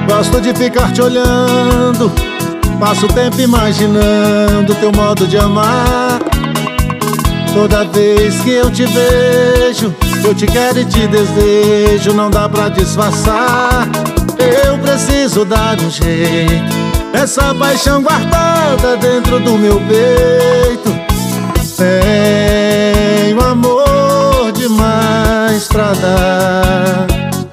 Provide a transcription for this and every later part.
Gosto de ficar te olhando, passo o tempo imaginando teu modo de amar. Toda vez que eu te vejo, eu te quero e te desejo, não dá pra disfarçar. Eu preciso dar um jeito nessa paixão guardada dentro do meu peito. Tenho amor demais pra dar.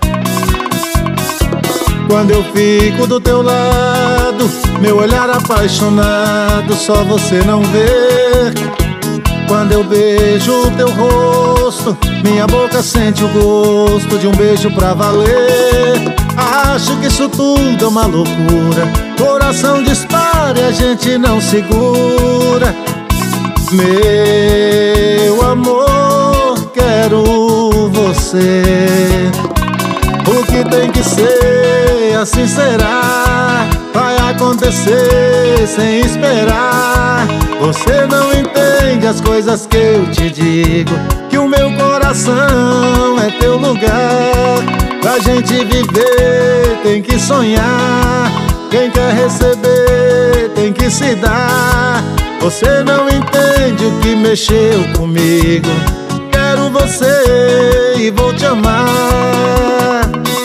Quando eu fico do teu lado, meu olhar apaixonado, só você não vê. Quando eu beijo o teu rosto, minha boca sente o gosto de um beijo pra valer. Acho que isso tudo é uma loucura, coração dispara e a gente não segura. Meu amor, quero você. O que tem que ser, assim será. Vai acontecer sem esperar. Você não entende as coisas que eu te digo, que o meu coração é teu lugar. Pra gente viver tem que sonhar. Quem quer receber tem que se dar. Você não entende o que mexeu comigo. Quero você e vou te amar.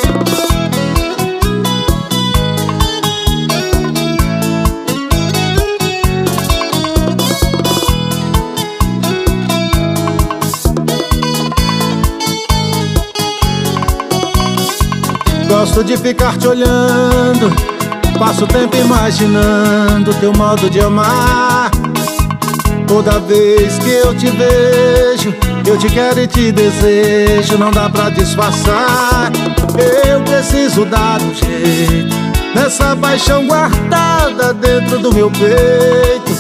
Gosto de ficar te olhando, passo o tempo imaginando teu modo de amar. Toda vez que eu te vejo, eu te quero e te desejo, não dá pra disfarçar. Eu preciso dar um jeito nessa paixão guardada dentro do meu peito.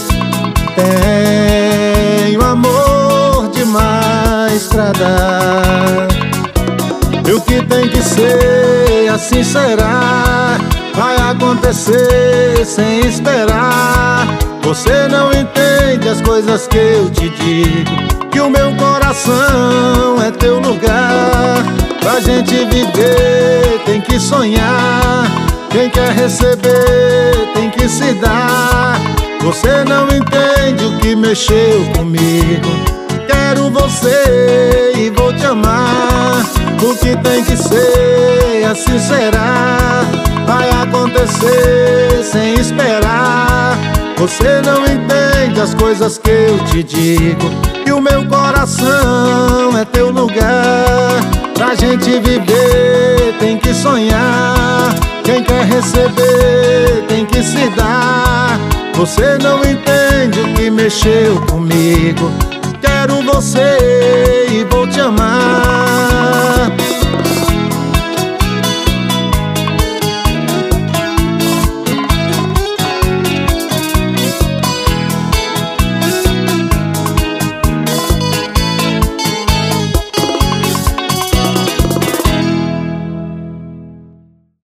Tenho amor demais pra dar. E o que tem que ser, assim será. Vai acontecer sem esperar. Você não entende as coisas que eu te digo, que o meu coração é teu lugar. Pra gente viver tem que sonhar. Quem quer receber tem que se dar. Você não entende o que mexeu comigo. Quero você e vou te amar. O que tem que ser, assim será. Vai acontecer sem esperar. Você não entende as coisas que eu te digo, que o meu coração é teu lugar. Pra gente viver tem que sonhar. Quem quer receber tem que se dar. Você não entende o que mexeu comigo. Quero você e vou te amar.